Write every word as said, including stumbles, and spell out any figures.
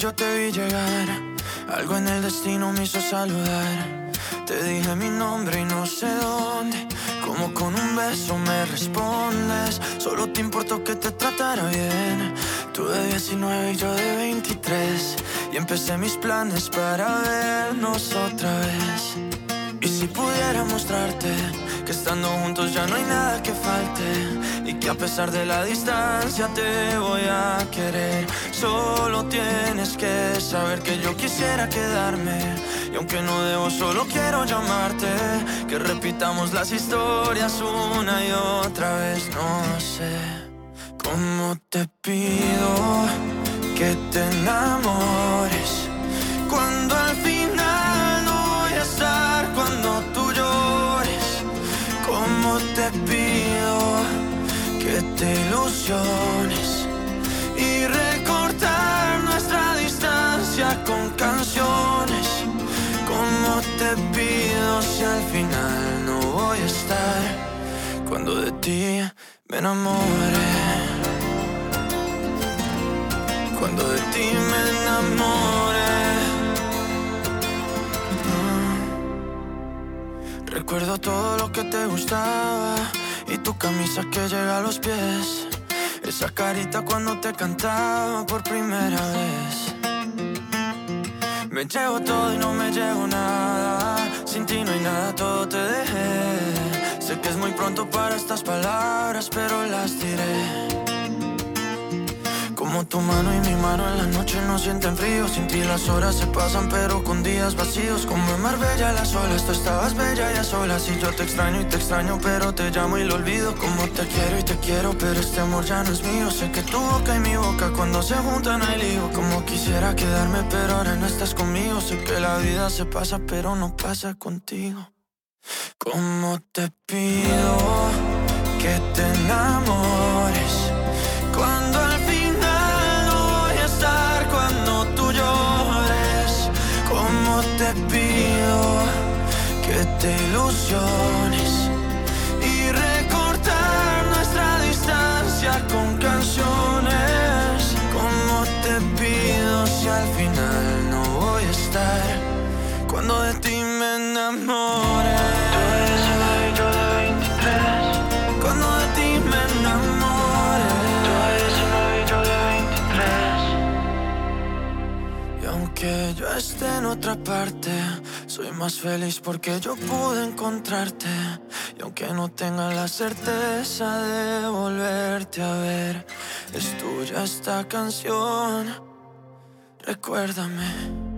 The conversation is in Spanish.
yo te vi llegar. Algo en el destino me hizo saludar. Te dije mi nombre y no sé dónde. Como con un beso me respondes. Solo te importó que te tratara bien. Tú de diecinueve y yo de veintitrés. Y empecé mis planes para vernos otra vez. Y si pudiera mostrarte que estando juntos ya no hay nada que falte, y que a pesar de la distancia te voy a querer. Solo tienes que saber que yo quisiera quedarme. Y aunque no debo, solo quiero llamarte. Que repitamos las historias una y otra vez. No sé cómo te pido que te enamores cuando al final no voy a estar, cuando tú llores. Cómo te pido que te ilusiones y recortar nuestra distancia con canciones. Cómo te pido si al final no voy a estar, cuando de ti me enamore. Cuando de ti me enamore. mm. Recuerdo todo lo que te gustaba y tu camisa que llega a los pies. Esa carita cuando te cantaba por primera vez. Me llevo todo y no me llevo nada. Sin ti no hay nada, todo te dejé. Sé que es muy pronto para estas palabras, pero las diré. Como tu mano y mi mano en la noche no sienten frío. Sin ti las horas se pasan pero con días vacíos. Como en Marbella las olas, tú estabas bella y a solas. Y yo te extraño y te extraño pero te llamo y lo olvido. Como te quiero y te quiero pero este amor ya no es mío. Sé que tu boca y mi boca cuando se juntan hay lío. Como quisiera quedarme pero ahora no estás conmigo. Sé que la vida se pasa pero no pasa contigo. Como te pido que te enamores cuando al final no voy a estar, cuando tú llores. Como te pido que te ilusiones y recortar nuestra distancia con canciones. Como te pido si al final no voy a estar, cuando de ti me enamore. Tú de diecinueve y yo de veintitrés. Cuando de ti me enamore. Tú de diecinueve y yo de veintitrés. Y aunque yo esté en otra parte, soy más feliz porque yo pude encontrarte. Y aunque no tenga la certeza de volverte a ver, es tuya esta canción. Recuérdame.